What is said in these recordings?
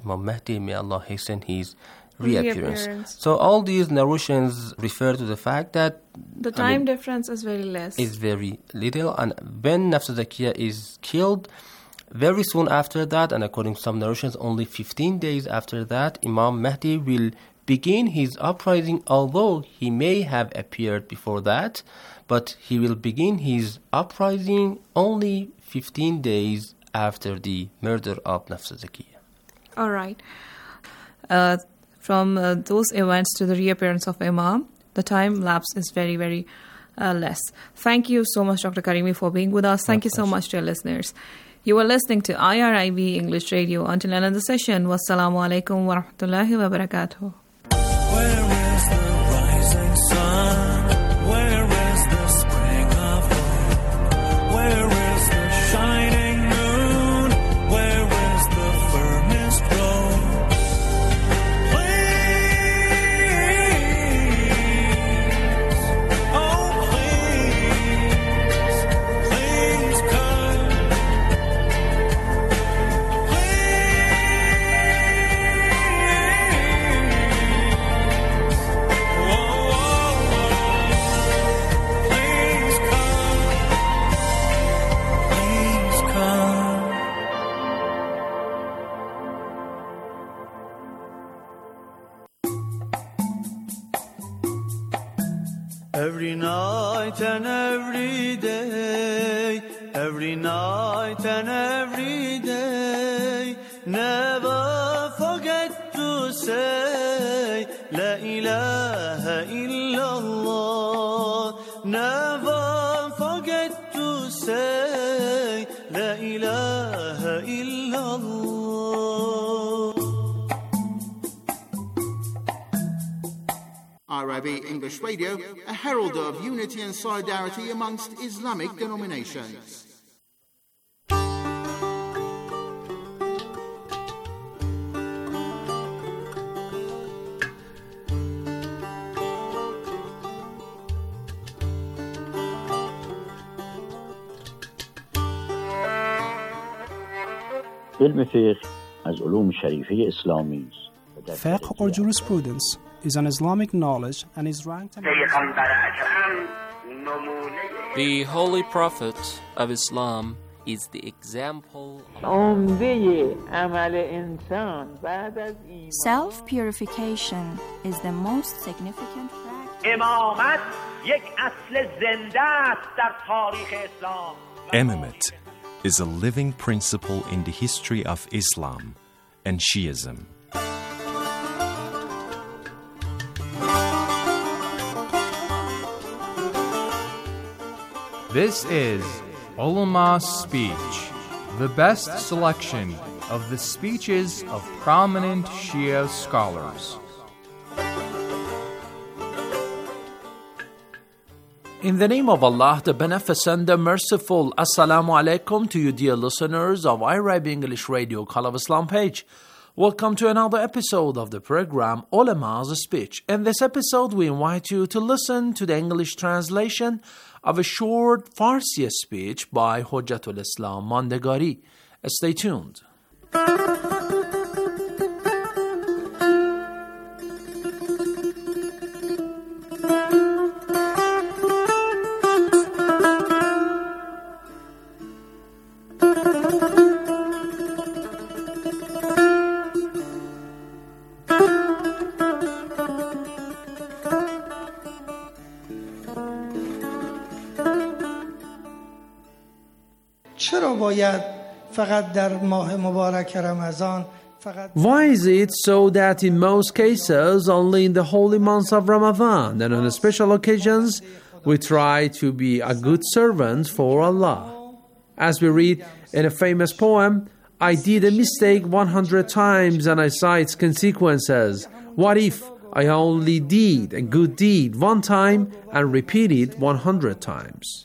Imam Mahdi, may Allah hasten his reappearance. So all these narrations refer to the fact that the time difference is very less. Is very little, and when Nafs Zakiyya is killed, very soon after that, and according to some narrations, only 15 days after that, Imam Mahdi will begin his uprising, although he may have appeared before that, but he will begin his uprising only 15 days after the murder of Nafs Zakiyya. All right. From those events to the reappearance of Imam, the time lapse is very, very less. Thank you so much, Dr. Karimi, for being with us. Thank you so much to our listeners. You are listening to IRIB English Radio. Until another session, wassalamu alaikum wa rahmatullahi wa barakatuh. Where is the rising sun? Where is the spring of hope? Where is the shining moon? Where is the firmest road? Every night and every day, every night and every day, never forget to say La ilaha illallah. Never forget to say La ilaha illallah. IRIB English Radio, a herald of unity and solidarity amongst Islamic denominations. علم فقه از علوم شریفه اسلامی است. Fiqh or jurisprudence is an Islamic knowledge and is ranked The Holy Prophet of Islam is the example. Self-purification is the most significant practice. Imamate is a living principle in the history of Islam and Shiism. This is Ulama Speech, the best selection of the speeches of prominent Shia scholars. In the name of Allah, the Beneficent, the Merciful, Assalamu alaikum to you dear listeners of IRIB English Radio Call of Islam page. Welcome to another episode of the program Ulama's Speech. In this episode, we invite you to listen to the English translation of a short Farsi speech by Hujjatul Islam Mandegari. Stay tuned. چرا باید فقط در ماه مبارک رمضان Why is it so that in most cases only in the holy months of Ramadan and on special occasions we try to be a good servant for Allah? As we read in a famous poem, I did a mistake 100 times and I saw its consequences. What if I only did a good deed one time and repeat it 100 times?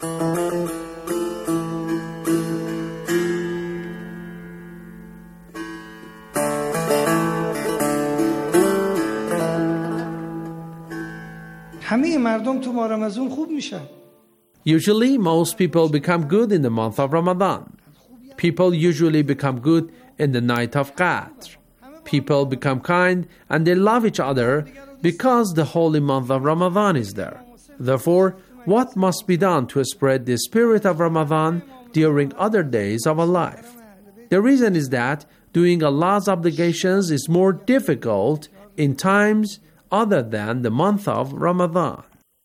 همه مردم تو ماه رمضان خوب میشن. Usually, most people become good in the month of Ramadan. People usually become good in the night of Qadr. People become kind and they love each other because the holy month of Ramadan is there. Therefore, what must be done to spread the spirit of Ramadan during other days of our life? The reason is that doing Allah's obligations is more difficult in times other than the month of Ramadan.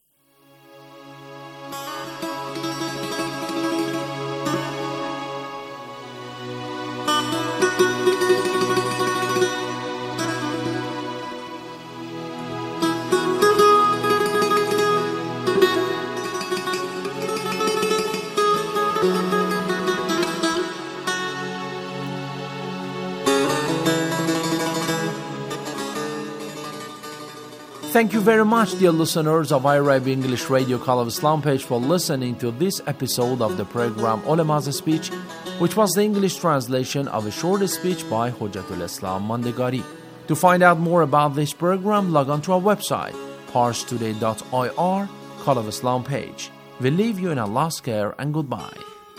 Thank you very much, dear listeners of IRIB English Radio Call of Islam page, for listening to this episode of the program Ulama's Speech, which was the English translation of a short speech by Hujjatul Islam Mandegari. To find out more about this program, log on to our website, parstoday.ir, Call of Islam page. We leave you in Allah's care and goodbye.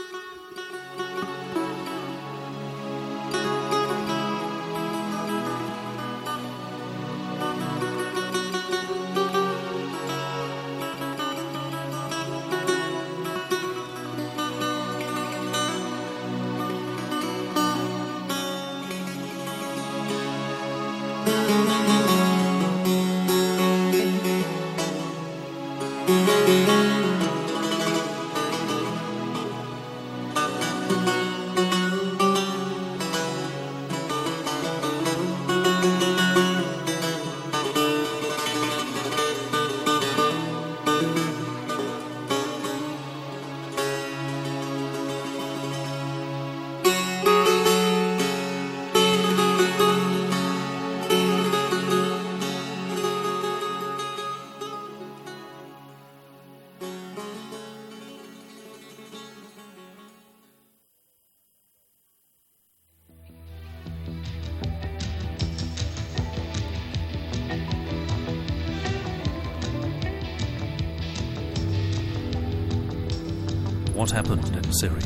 What happened in Syria?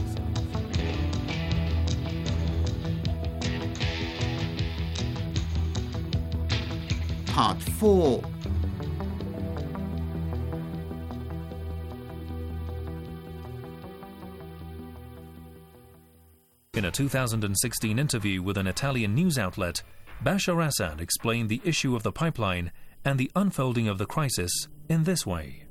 Part 4. In a 2016 interview with an Italian news outlet, Bashar Assad explained the issue of the pipeline and the unfolding of the crisis in this way.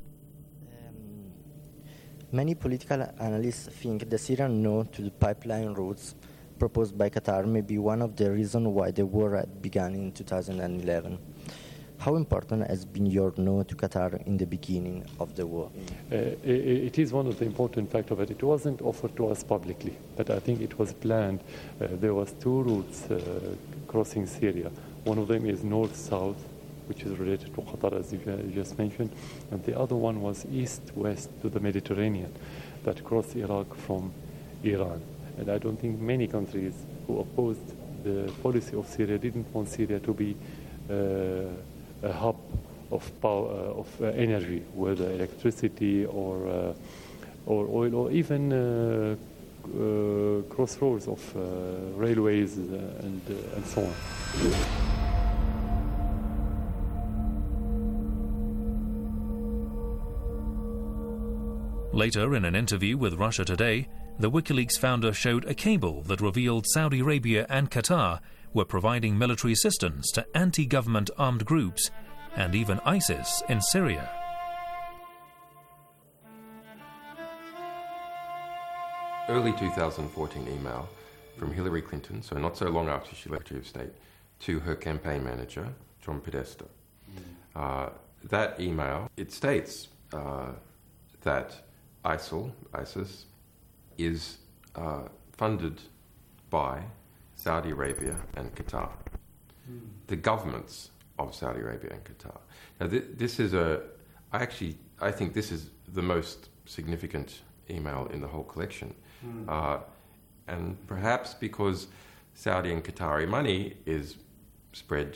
Many political analysts think the Syrian no to the pipeline routes proposed by Qatar may be one of the reasons why the war had begun in 2011. How important has been your no to Qatar in the beginning of the war? It is one of the important factors, but it wasn't offered to us publicly. But I think it was planned. There was two routes crossing Syria. One of them is north-south, which is related to Qatar, as you just mentioned, and the other one was east-west to the Mediterranean that crossed Iraq from Iran. And I don't think many countries who opposed the policy of Syria didn't want Syria to be a hub of power, of energy, whether electricity or oil, or even crossroads of railways and so on. Later, in an interview with Russia Today, the WikiLeaks founder showed a cable that revealed Saudi Arabia and Qatar were providing military assistance to anti-government armed groups and even ISIS in Syria. Early 2014 email from Hillary Clinton, so not so long after she left Secretary of State, to her campaign manager, John Podesta. That email, it states that ISIS is funded by Saudi Arabia and Qatar, the governments of Saudi Arabia and Qatar. Now, this is I think this is the most significant email in the whole collection. And perhaps because Saudi and Qatari money is spread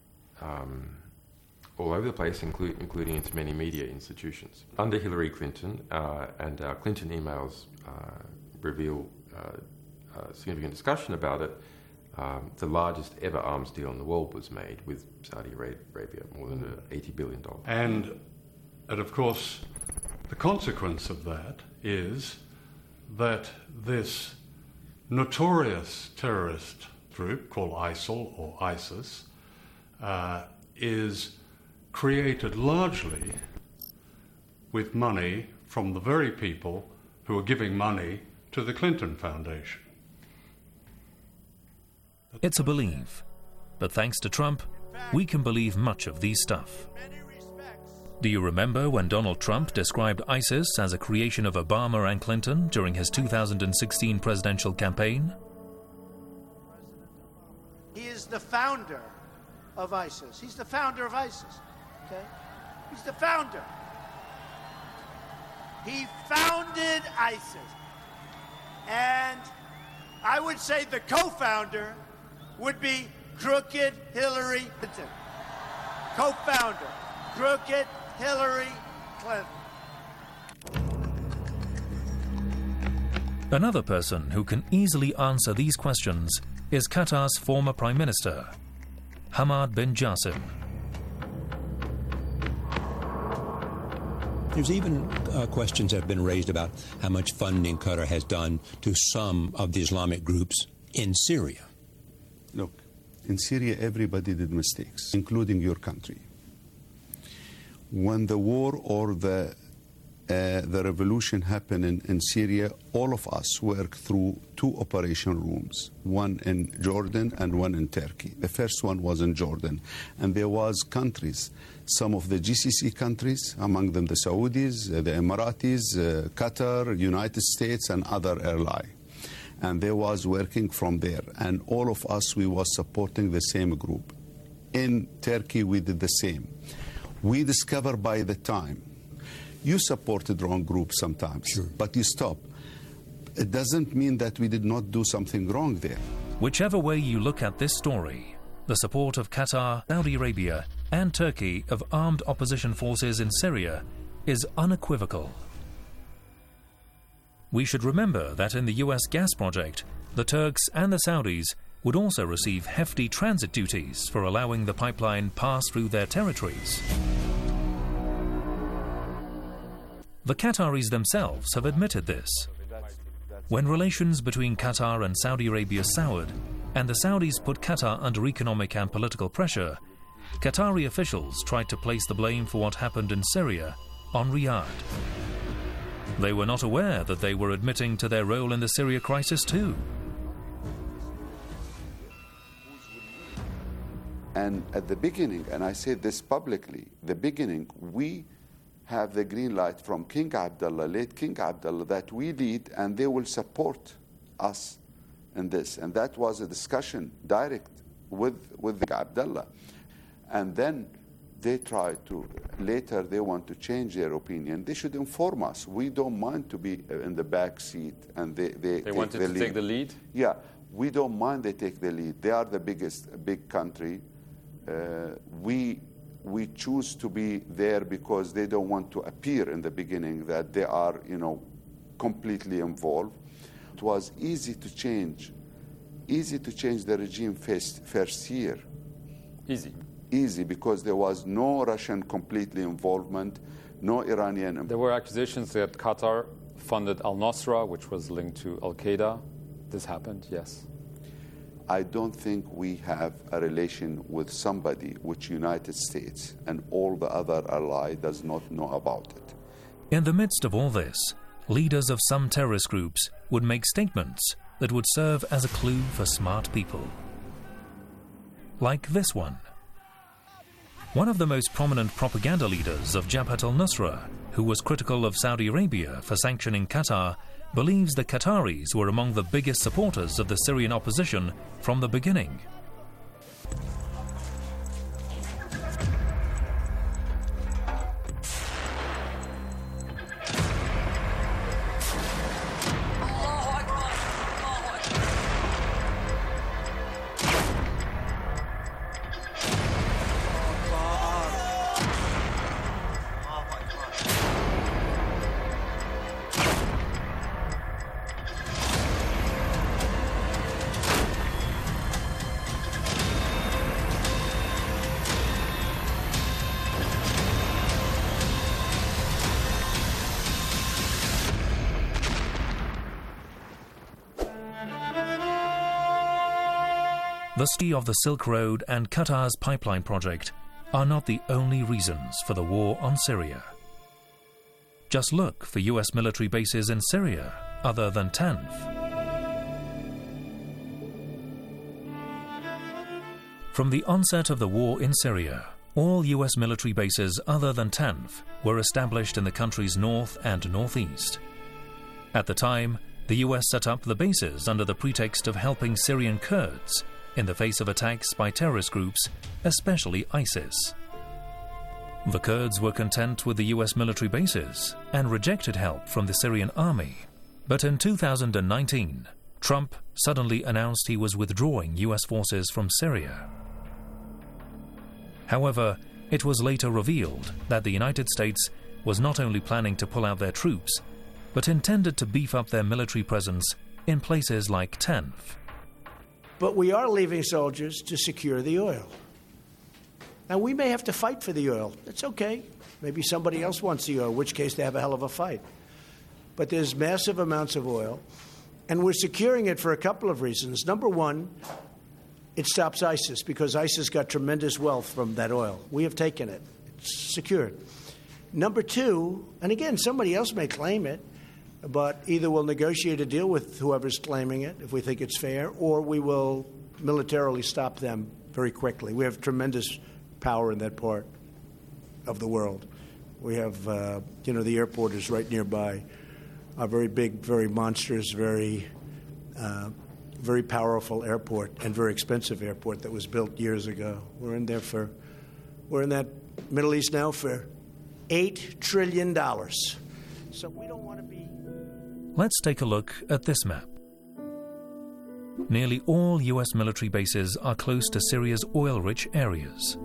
all over the place, including into many media institutions. Under Hillary Clinton, and our Clinton emails reveal significant discussion about it, The largest ever arms deal in the world was made with Saudi Arabia, more than $80 billion. And of course, the consequence of that is that this notorious terrorist group called ISIL or ISIS is created largely with money from the very people who are giving money to the Clinton Foundation. It's a belief, but thanks to Trump, we can believe much of these stuff. Do you remember when Donald Trump described ISIS as a creation of Obama and Clinton during his 2016 presidential campaign? He is the founder of ISIS. He's the founder of ISIS, okay? He's the founder. He founded ISIS. And I would say the co-founder would be crooked Hillary Clinton. Co-founder, crooked Hillary Clinton. Another person who can easily answer these questions is Qatar's former Prime Minister, Hamad bin Jassim. There's even questions that have been raised about how much funding Qatar has done to some of the Islamic groups in Syria. Look, in Syria, everybody did mistakes, including your country. When the war or the revolution happened in Syria, all of us worked through two operation rooms, one in Jordan and one in Turkey. The first one was in Jordan, and there was countries, some of the GCC countries, among them the Saudis, the Emiratis, Qatar, United States, and other allies. And they was working from there, and all of us, we was supporting the same group. In Turkey, we did the same. We discovered by the time, you supported wrong group sometimes, sure, but you stop. It doesn't mean that we did not do something wrong there. Whichever way you look at this story, the support of Qatar, Saudi Arabia, and Turkey of armed opposition forces in Syria is unequivocal. We should remember that in the US gas project, the Turks and the Saudis would also receive hefty transit duties for allowing the pipeline pass through their territories. The Qataris themselves have admitted this. When relations between Qatar and Saudi Arabia soured, and the Saudis put Qatar under economic and political pressure, Qatari officials tried to place the blame for what happened in Syria on Riyadh. They were not aware that they were admitting to their role in the Syria crisis too. And at the beginning, and I say this publicly, the beginning, we have the green light from King Abdullah, late King Abdullah, that we lead and they will support us in this. And that was a discussion direct with Abdullah. And then they try to, later they want to change their opinion. They should inform us. We don't mind to be in the back seat and they wanted to take the lead? Yeah, we don't mind they take the lead. They are the big country. We choose to be there because they don't want to appear in the beginning that they are, completely involved. It was easy to change the regime first year. Easy, because there was no Russian completely involvement, no Iranian. There were accusations that Qatar funded al-Nusra, which was linked to al-Qaeda. This happened, yes. I don't think we have a relation with somebody which United States and all the other allies does not know about it. In the midst of all this, leaders of some terrorist groups would make statements that would serve as a clue for smart people. Like this one. One of the most prominent propaganda leaders of Jabhat al-Nusra, who was critical of Saudi Arabia for sanctioning Qatar, believes the Qataris were among the biggest supporters of the Syrian opposition from the beginning. The study of the Silk Road and Qatar's pipeline project are not the only reasons for the war on Syria. Just look for US military bases in Syria other than Tanf. From the onset of the war in Syria, all US military bases other than Tanf were established in the country's north and northeast. At the time, the US set up the bases under the pretext of helping Syrian Kurds in the face of attacks by terrorist groups, especially ISIS. The Kurds were content with the US military bases and rejected help from the Syrian army. But in 2019, Trump suddenly announced he was withdrawing US forces from Syria. However, it was later revealed that the United States was not only planning to pull out their troops, but intended to beef up their military presence in places like Tanf. But we are leaving soldiers to secure the oil. Now, we may have to fight for the oil. That's okay. Maybe somebody else wants the oil, in which case they have a hell of a fight. But there's massive amounts of oil, and we're securing it for a couple of reasons. Number one, it stops ISIS, because ISIS got tremendous wealth from that oil. We have taken it. It's secured. Number two, and again, somebody else may claim it, but either we'll negotiate a deal with whoever's claiming it, if we think it's fair, or we will militarily stop them very quickly. We have tremendous power in that part of the world. We have, the airport is right nearby. A very big, very monstrous, very powerful airport, and very expensive airport that was built years ago. We're in that Middle East now for $8 trillion. So we don't want to be... Let's take a look at this map. Nearly all US military bases are close to Syria's oil-rich areas.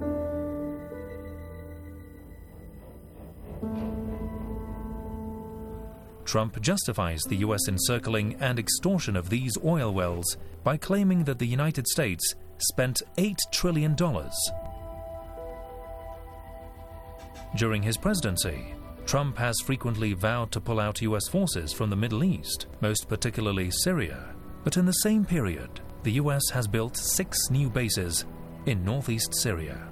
Trump justifies the US encircling and extortion of these oil wells by claiming that the United States spent $8 trillion. During his presidency, Trump has frequently vowed to pull out US forces from the Middle East, most particularly Syria. But in the same period, the US has built 6 new bases in northeast Syria.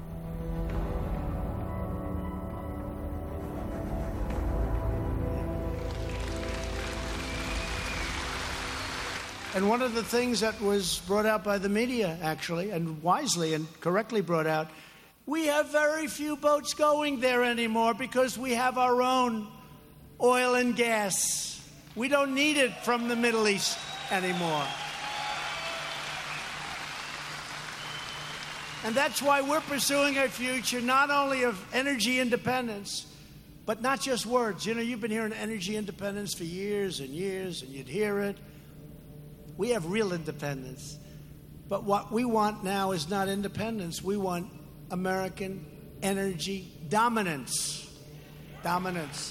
And one of the things that was brought out by the media, actually, and wisely and correctly brought out, we have very few boats going there anymore because we have our own oil and gas. We don't need it from the Middle East anymore. And that's why we're pursuing a future not only of energy independence, but not just words. You know, you've been hearing energy independence for years and years, and you'd hear it. We have real independence. But what we want now is not independence. We want American energy dominance. Dominance.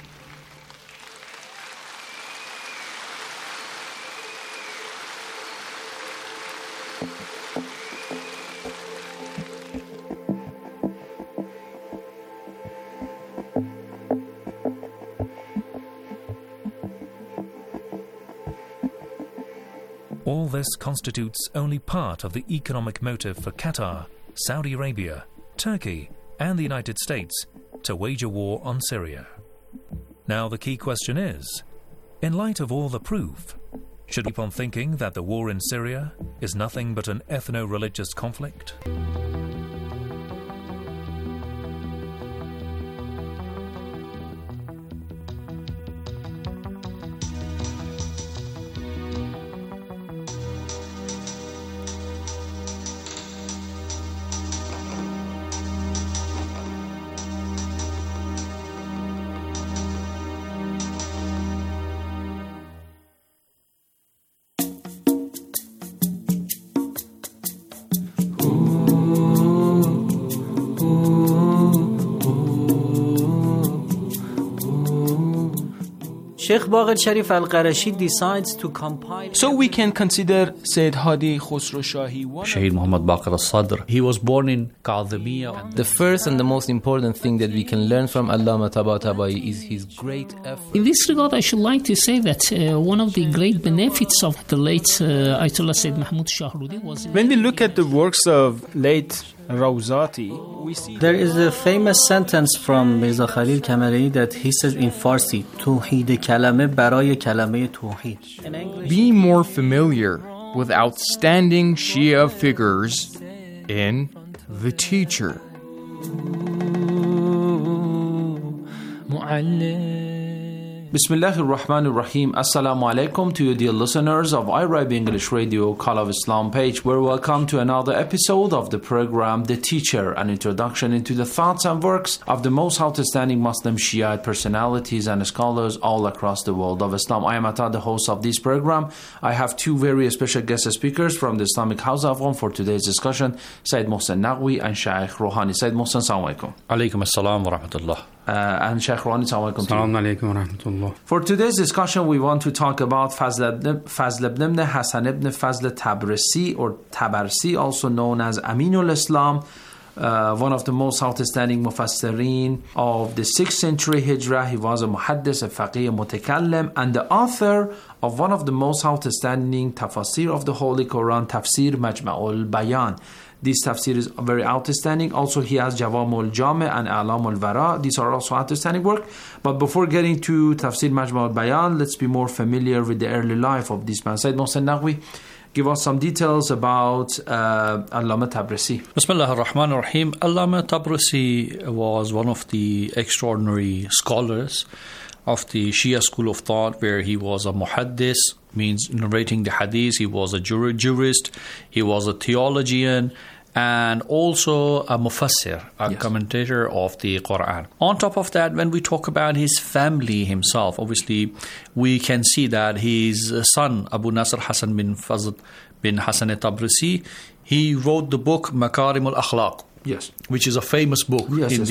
All this constitutes only part of the economic motive for Qatar, Saudi Arabia, Turkey, and the United States to wage a war on Syria. Now the key question is, in light of all the proof, should we keep on thinking that the war in Syria is nothing but an ethno-religious conflict? Ooh. Sheikh Baqir Sharif Al-Qarashi decides to compile. So we can consider Sayyid Hadi Khosrow Shahi. Shaheed Muhammad Baqir al-Sadr. He was born in Kadhimiya. The first and the most important thing that we can learn from Allama Tabatabai is his great effort. In this regard, I should like to say that one of the great benefits of the late Ayatollah Sayyid Mahmud Shahrudi was... When we look at the works of late Rawzati, we see... There is a famous sentence from Mirza Khalil Kamari that he says in Farsi, Tawheed kalame baraye kalame tawheed. Be more familiar with outstanding Shia figures in The Teacher. Bismillahir Rahmanir Rahim. Assalamu alaikum to you, dear listeners of IRIB English Radio Call of Islam page. We're welcome to another episode of the program The Teacher, an introduction into the thoughts and works of the most outstanding Muslim Shiite personalities and scholars all across the world of Islam. I am Atta, the host of this program. I have two very special guest speakers from the Islamic House of Afghan for today's discussion, Sayyid Mohsen Naqvi and Shaykh Rouhani. Sayyid Mohsen, assalamu alaikum. Alaikum assalam wa rahmatullah. And Shaykh Rouhani, assalamu alaikum. Assalamu alaikum wa rahmatullah. For today's discussion, we want to talk about Fazl ibn Hasan ibn Fazl Tabrisi or Tabarsi, also known as Aminul Islam, one of the most outstanding mufassirin of the 6th century Hijrah. He was a muhaddis, a faqih, a mutakallim, and the author of one of the most outstanding tafsir of the Holy Quran, Tafsir Majma'ul Bayan. This tafsir is very outstanding. Also, he has Jawamul Jami' and A'lamul Wara. These are also outstanding work. But before getting to Tafsir Majma'ul Bayan, let's be more familiar with the early life of this man. Sayyid Mohsen Naqvi, give us some details about Allama Tabrisi. Bismillah ar-Rahman ar-Rahim. Allama Tabrisi was one of the extraordinary scholars of the Shia school of thought, where he was a muhaddis, means narrating the hadith. He was a jurist. He was a theologian, and also a mufassir, a commentator of the Quran. On top of that, when we talk about his family himself, obviously we can see that his son, Abu Nasr Hassan bin Fazl bin Hassan Tabrisi, he wrote the book Makarim al-Akhlaq. Yes, which is a famous book in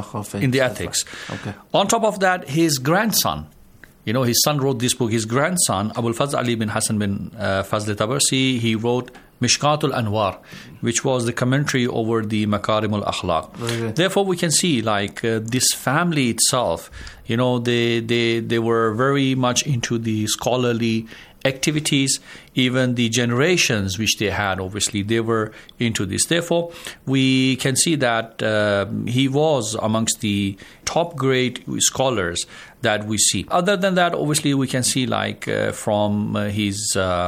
the ethics. Okay. On top of that, his grandson, his son wrote this book. His grandson, Abul Fazl Ali bin Hassan bin Fazl Tabrisi, he wrote Mishkatul Anwar, which was the commentary over the Makarim al-Akhlaq. Therefore, we can see this family itself, they were very much into the scholarly activities. Even the generations which they had, obviously, they were into this. Therefore, we can see that he was amongst the top grade scholars that we see. Other than that, obviously, we can see from his,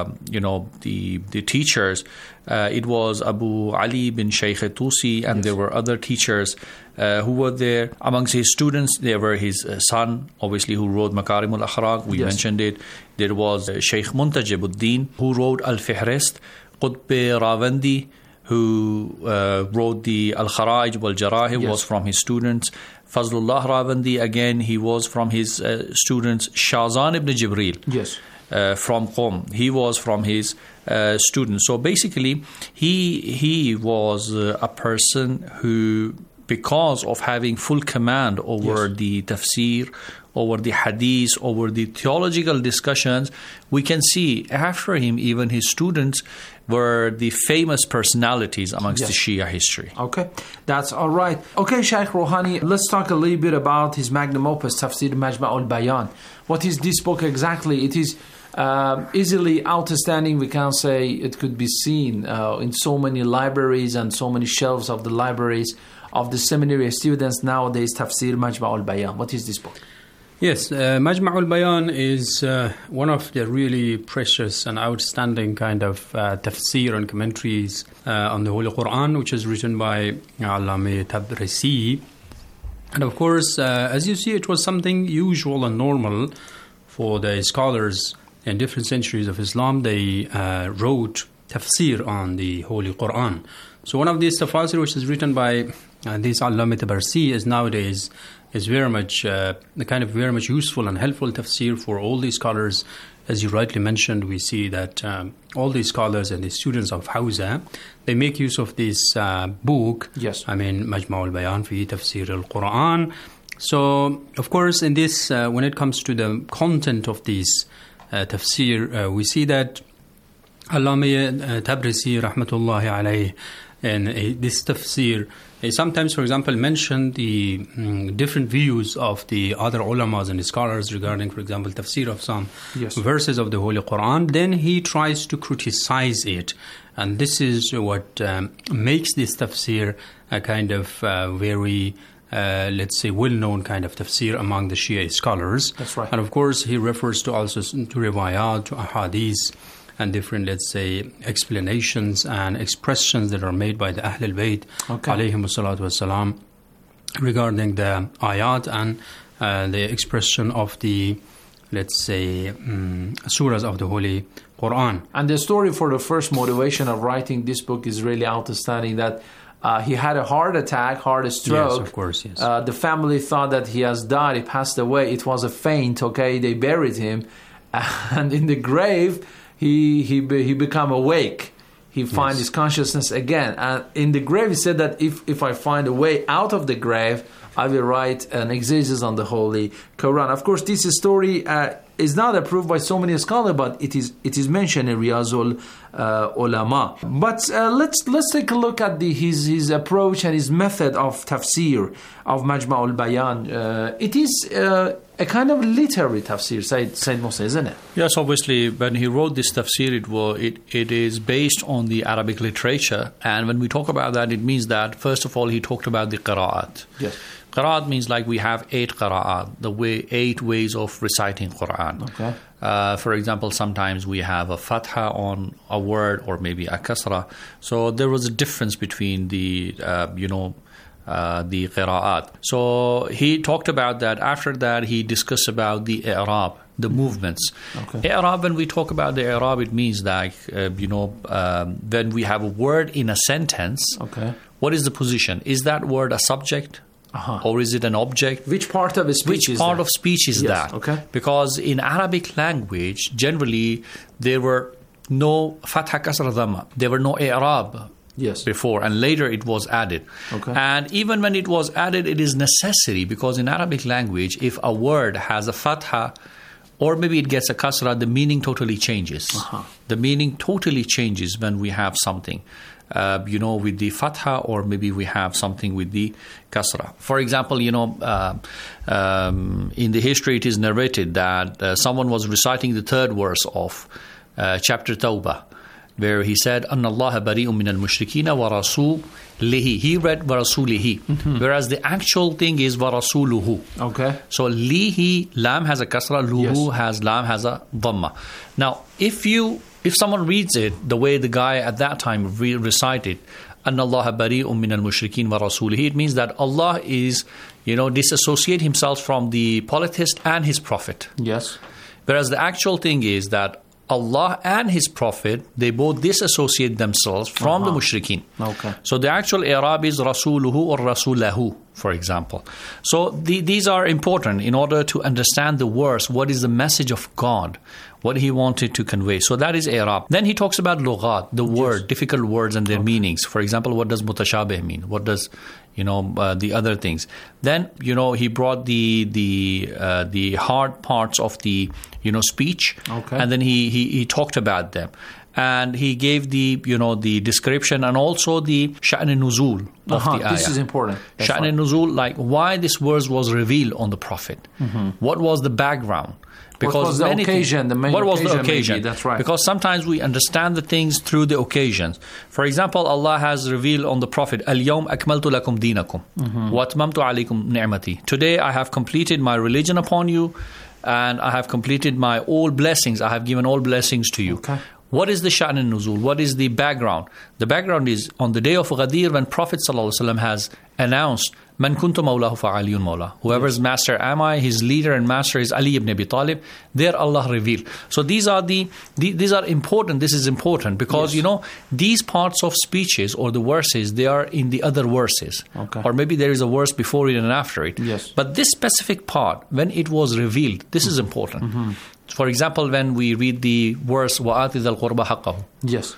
the teachers, it was Abu Ali bin Shaykh Tusi, and there were other teachers who were there. Amongst his students, there were his son, obviously, who wrote Makarim al-Akhlaq. We mentioned it. There was Shaykh Muntajibuddin, who wrote Al-Fihrist, Qutb Rawandi, who wrote the Al-Kharaj wal-Jarahib, was from his students. Fazlullah Rawandi, again, he was from his students. Shazan ibn Jibril, from Qom, he was from his students. So basically, he was a person who, because of having full command over the tafsir, over the hadith, over the theological discussions, we can see after him, even his students were the famous personalities amongst the Shia history. Okay, that's all right. Okay, Shaykh Rouhani, let's talk a little bit about his magnum opus, Tafsir Majma'ul Bayan. What is this book exactly? It is easily outstanding. We can say it could be seen in so many libraries and so many shelves of the libraries of the seminary students nowadays. Tafsir Majma'ul Bayan. What is this book? Yes, Majma'ul Bayan is one of the really precious and outstanding kind of tafsir and commentaries on the Holy Quran, which is written by Allama Tabrisi. And of course, as you see, it was something usual and normal for the scholars in different centuries of Islam. They wrote tafsir on the Holy Quran. So one of these tafsir, which is written by this Allama Tabrisi, is nowadays is very much very much useful and helpful tafsir for all these scholars. As you rightly mentioned, we see that all these scholars and the students of Hawza, they make use of this book. Yes. Majma'ul Bayan fi Tafsir al-Quran. So, of course, in this, when it comes to the content of this tafsir, we see that Allama Tabrisi, rahmatullahi alayhi, and this tafsir, sometimes, for example, mention the different views of the other ulamas and scholars regarding, for example, tafsir of some verses of the Holy Quran. Then he tries to criticize it. And this is what makes this tafsir a kind of very, let's say, well-known kind of tafsir among the Shia scholars. That's right. And of course, he refers to also to riwayat, to ahadith, and different, let's say, explanations and expressions that are made by the Ahl al-Bayt, alayhim salatu wassalam, regarding the ayat and the expression of the, let's say, surahs of the Holy Quran. And the story for the first motivation of writing this book is really outstanding, that he had a heart stroke. Yes, of course, yes. The family thought that he has died, he passed away. It was a feint, they buried him. And in the grave, he become awake. He finds his consciousness again. And in the grave, he said that if I find a way out of the grave, I will write an exegesis on the Holy Quran. Of course, this story is not approved by so many scholars, but it is mentioned in Riyazul Ulama. But let's take a look at his approach and his method of tafsir of Majma'ul Bayan. It is a kind of literary tafsir, Sayyid Musa, isn't it? Yes, obviously, when he wrote this tafsir, it is based on the Arabic literature. And when we talk about that, it means that, first of all, he talked about the qira'at. Yes. Qira'at means like we have 8 qira'at, 8 ways of reciting Quran. Okay. For example, sometimes we have a fatha on a word or maybe a kasra. So there was a difference between the qira'at. So he talked about that. After that, he discussed about the i'rab, the movements. Okay. I'rab, when we talk about the i'rab, it means like, when we have a word in a sentence, what is the position? Is that word a subject? Or is it an object? Which part of speech is Which part that? of speech is that? Okay. Because in Arabic language, generally, there were no fatha kasra dhamma. There were no i'rab before, and later it was added. Okay. And even when it was added, it is necessary, because in Arabic language, if a word has a fatha, or maybe it gets a kasra, the meaning totally changes. The meaning totally changes when we have something. With the fatha, or maybe we have something with the kasra. For example, in the history it is narrated that someone was reciting the 3rd verse of chapter Tawbah, where he said, "Anna Allah bari'un min al-mushrikina wa rasulihi." He read wa rasulihi, whereas the actual thing is wa rasuluhu. Okay. So lihi, lam has a kasra, luhu has lam has a dhamma. Now, if someone reads it the way the guy at that time recited, "Anna Allah bari'un min al-mushrikin wa rasulihi," it means that Allah is, disassociate himself from the polytheist and his prophet. Yes. Whereas the actual thing is that Allah and his prophet, they both disassociate themselves from the mushrikeen. Okay. So the actual i'rab is rasuluhu or rasulahu, for example. So these are important in order to understand the verse. What is the message of God? What he wanted to convey. So that is i'rab. Then he talks about lughat, the word, difficult words and their meanings. For example, what does mutashabih mean? What does the other things? Then he brought the hard parts of the speech, and then he talked about them, and he gave the description and also the sha'n nuzul of the ayah. This is important. Sha'n nuzul, like why this verse was revealed on the Prophet. What was the background? Because what was the occasion? What was the occasion? Maybe, that's right. Because sometimes we understand the things through the occasions. For example, Allah has revealed on the Prophet, "Al-yawm akmaltu lakum dinakum wa atmamtu alaykum ni'mati." Today I have completed my religion upon you, and I have completed my all blessings. I have given all blessings to you. Okay. What is the sha'n al-nuzul? What is the background? The background is on the day of Ghadir, when Prophet ﷺ has announced, "Man kuntu mawlahu fa aliyun mawla." Whoever's master am I, his leader and master is Ali ibn Abi Talib. There Allah revealed. So these are these are important. This is important because these parts of speeches or the verses, they are in the other verses, or maybe there is a verse before it and after it. Yes. But this specific part, when it was revealed, this is important. For example, when we read the verse "Wa'ati dhal qurba haqqahu," yes,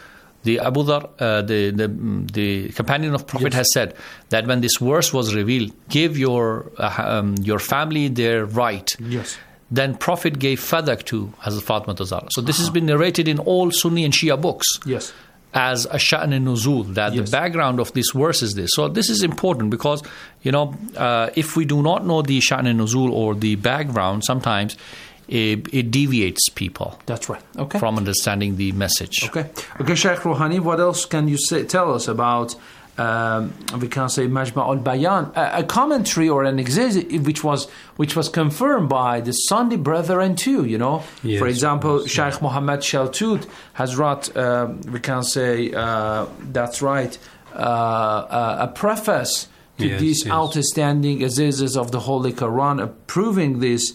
The Abu Dhar, the companion of Prophet, has said that when this verse was revealed, give your family their right. Yes. Then Prophet gave fadak to Hazrat Fatima Zahra. So this has been narrated in all Sunni and Shia books. Yes. As a sha'n nuzul, that the background of this verse is this. So this is important because, if we do not know the sha'n nuzul or the background, sometimes it deviates people. That's right. Okay. From understanding the message. Okay, Sheikh Rouhani, what else can you tell us about, we can say, Majma' al-Bayan, a commentary or an exegesis which was confirmed by the Sunni brethren too, Yes, for example, Sheikh Muhammad Shaltut has wrote, we can say, that's right, a preface to these outstanding exegesis of the Holy Quran, proving this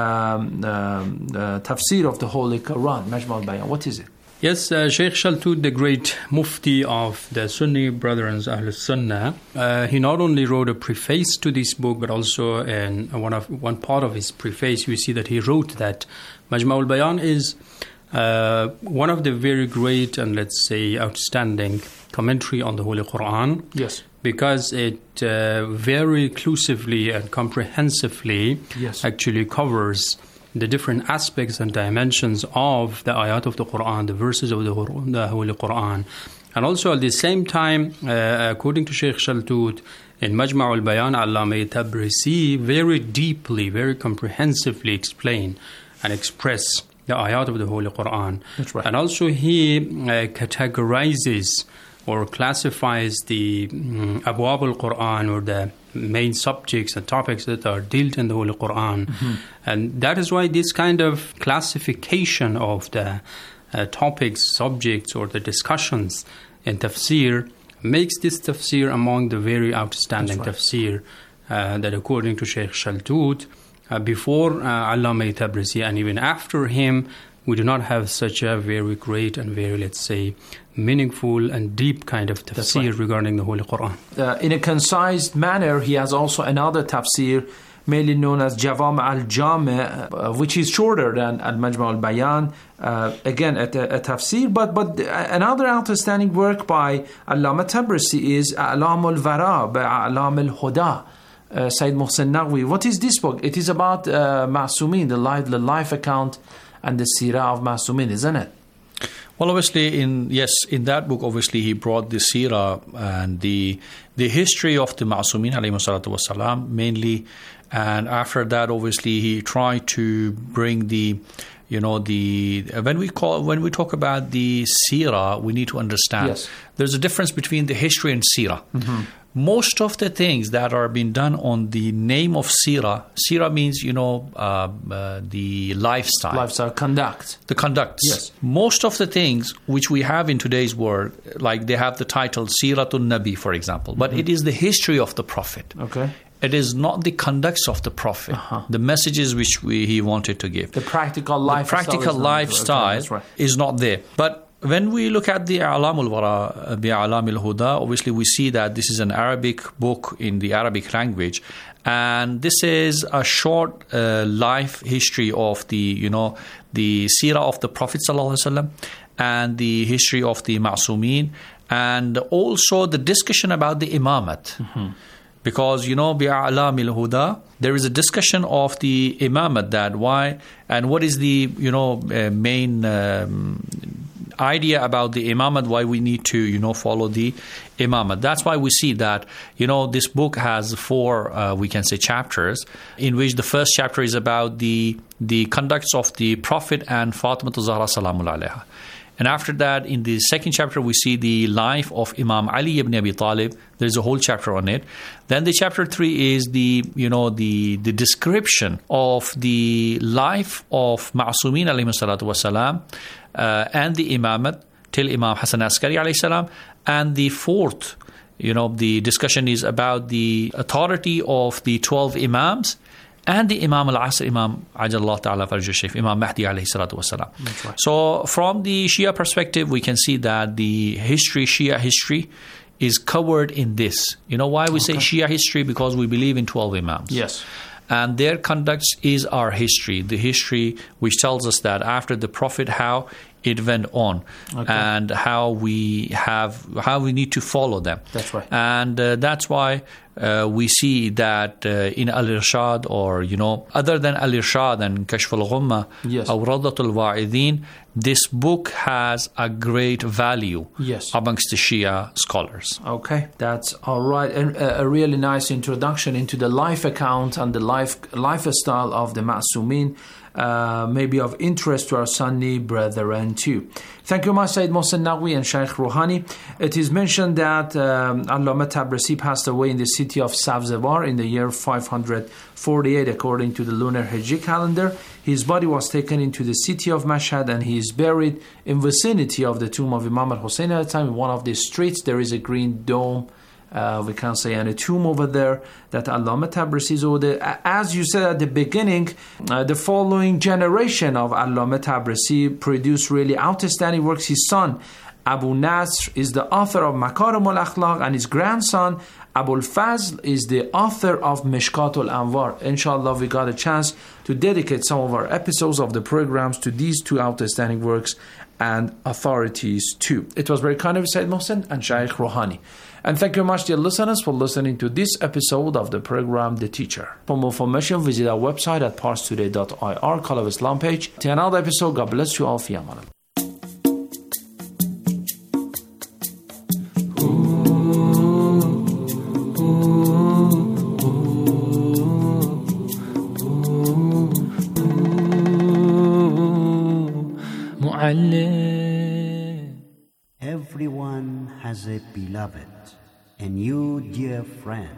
tafsir of the Holy Quran. Majma' al-Bayan, what is it? Yes, Sheikh Shaltut, the great mufti of the Sunni Brethren Ahl Sunnah, he not only wrote a preface to this book, but also in one part of his preface, we see that he wrote that Majma' al-Bayan is one of the very great and, let's say, outstanding commentary on the Holy Quran. Yes. Because it very inclusively and comprehensively actually covers the different aspects and dimensions of the ayat of the Quran, the verses of the Holy Quran. And also at the same time, according to Sheikh Shaltut, in Majma' al-Bayan, Allama Tabrisi very deeply, very comprehensively explain and express the ayat of the Holy Quran. That's right. And also he categorizes or classifies the Abwab al-Quran, or the main subjects and topics that are dealt in the Holy Quran. Mm-hmm. And that is why this kind of classification of the topics, subjects, or the discussions in tafsir makes this tafsir among the very outstanding tafsir that, according to Sheikh Shaltut, before Allama Tabrisi and even after him, we do not have such a very great and very, let's say, meaningful and deep kind of tafsir regarding the Holy Quran. In a concise manner, he has also another tafsir, mainly known as Jawami' al-Jami', which is shorter than Al-Majma' al-Bayan. Again, a tafsir, but another outstanding work by Allama Tabrisi is A'lam al-Wara by A'lam al-Huda. Sayyid Muhsin Naqvi. What is this book? It is about Ma'sumin, the life account and the seerah of Ma'sumin, isn't it? Well, obviously, in that book, obviously, he brought the seerah and the history of the Ma'sumin, alayhi salatu wassalam, mainly. And after that, obviously, he tried to bring when we talk about the seerah, we need to understand there's a difference between the history and seerah. Mm-hmm. Most of the things that are being done on the name of seerah means, the lifestyle. Conduct. The conducts. Yes. Most of the things which we have in today's world, like they have the title Siratul Nabi, for example, but it is the history of the Prophet. Okay. It is not the conducts of the Prophet, the messages which he wanted to give. The practical lifestyle is not there. But when we look at the A'lam al-Wara bi A'lam al-Huda, obviously we see that this is an Arabic book in the Arabic language, and this is a short life history of the seerah of the Prophet ﷺ and the history of the Ma'sumin, and also the discussion about the imamat. Mm-hmm. Because, bi'a'lam al-huda, there is a discussion of the imamat, that why and what is the, main idea about the imamat, why we need to, follow the imamat. That's why we see that, this book has 4, we can say, chapters, in which the first chapter is about the conducts of the Prophet and Fatima Zahra Salamul Alayha. And after that, in the second chapter, we see the life of Imam Ali ibn Abi Talib. There's a whole chapter on it. Then the chapter 3 is the description of the life of Ma'sumin alayhi salatu wasalam and the imamat till Imam Hassan Askari alayhi salam. And the fourth, the discussion is about the authority of the 12 imams and the Imam al-Asr, Imam Ajallah Ta'ala Farjuh Sharif, Imam Mahdi alayhi salatu wasalam. Right. So from the Shia perspective, we can see that the Shia history is covered in this. Why we say Shia history? Because we believe in 12 imams. Yes. And their conducts is our history, the history which tells us that after the Prophet, how it went on, and how we need to follow them. That's right. And that's why we see that in Al-Irshad, or other than Al-Irshad and Kashf al-Ghumma, or Rawdatul Wa'idhin, this book has a great value amongst the Shia scholars. Okay, that's all right. And a really nice introduction into the life account and the lifestyle of the Ma'sumin, maybe of interest to our Sunni brethren too. Thank you much, Sayyid Mohsen Naqvi and Shaykh Rouhani. It is mentioned that Allama Tabrisi passed away in the city of Savzevar in the year 548 according to the lunar Hijri calendar. His body was taken into the city of Mashhad, and he is buried in vicinity of the tomb of Imam al-Hussein at the time. In one of the streets there is a green dome, we can say, and a tomb over there that Allama Tabrisi is over there. As you said at the beginning, the following generation of Allama Tabrisi produced really outstanding works. His son Abu Nasr is the author of Makarim al-Akhlaq, and his grandson Abul Fazl is the author of Mishkatul Anwar. Inshallah, we got a chance to dedicate some of our episodes of the programs to these two outstanding works and authorities too. It was very kind of Sayyid Mohsen and Shaykh Rouhani. And thank you very much, dear listeners, for listening to this episode of the program The Teacher. For more information, visit our website at parstoday.ir, Call of Islam page. Till another episode, God bless you all. Fi aman. Everyone has a beloved, and you, dear friend.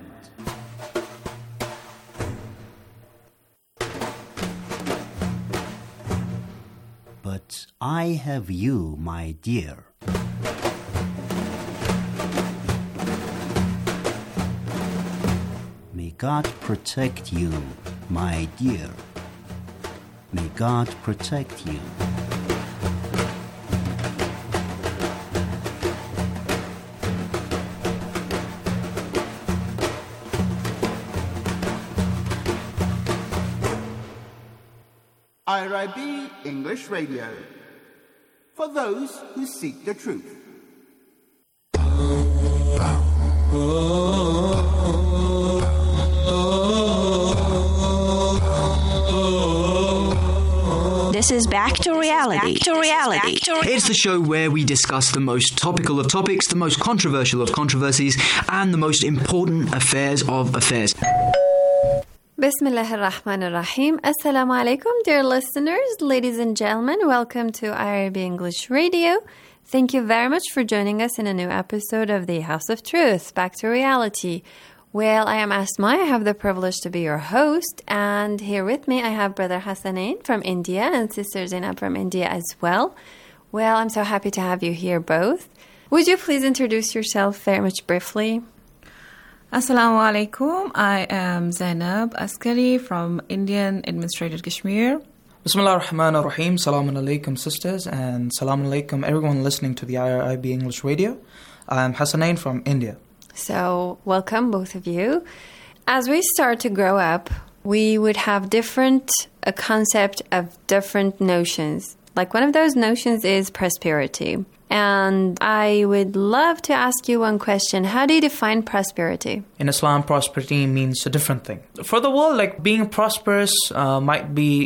But I have you, my dear. May God protect you, my dear. May God protect you. IRIB English Radio, for those who seek the truth. This is Back to Reality. It's the show where we discuss the most topical of topics, the most controversial of controversies, and the most important affairs of affairs. Bismillah ar-Rahman ar-Rahim. Assalamu alaikum, dear listeners, ladies and gentlemen. Welcome to IRB English Radio. Thank you very much for joining us in a new episode of the House of Truth, Back to Reality. Well, I am Asma. I have the privilege to be your host. And here with me, I have Brother Hassanain from India and Sister Zainab from India as well. Well, I'm so happy to have you here both. Would you please introduce yourself very much briefly? Assalamu alaikum. I am Zainab Askari from Indian Administrated Kashmir. Bismillah ar-Rahman ar-Rahim. Salamun alaikum, sisters, and salamun alaikum, everyone listening to the IRIB English Radio. I'm Hassanain from India. So, welcome, both of you. As we start to grow up, we would have a concept of different notions. Like one of those notions is prosperity. And I would love to ask you one question. How do you define prosperity? In Islam, prosperity means a different thing. For the world, like being prosperous might be,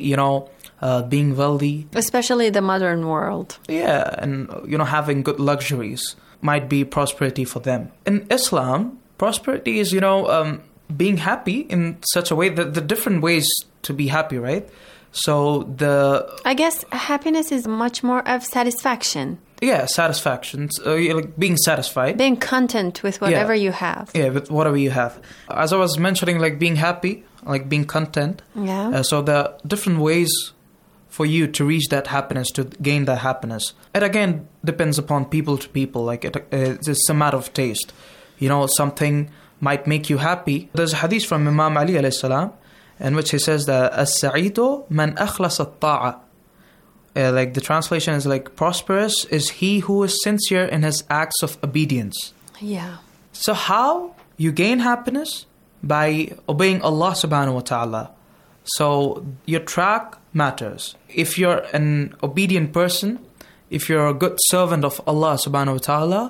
being wealthy. Especially the modern world. Yeah, and, having good luxuries might be prosperity for them. In Islam, prosperity is, being happy in such a way that the different ways to be happy, right? So I guess happiness is much more of satisfaction. Yeah, satisfaction. Like being satisfied. Being content with whatever you have. Yeah, with whatever you have. As I was mentioning, like being happy, like being content. Yeah. So there are different ways for you to reach that happiness, to gain that happiness. It again depends upon people to people. Like it's a matter of taste. Something might make you happy. There's a hadith from Imam Ali alayhi salam, in which he says that as-sa'idu man akhlas at-ta'a. Like the translation is like prosperous is he who is sincere in his acts of obedience. Yeah. So how you gain happiness? By obeying Allah subhanahu wa ta'ala. So your track matters. If you're an obedient person, if you're a good servant of Allah subhanahu wa ta'ala,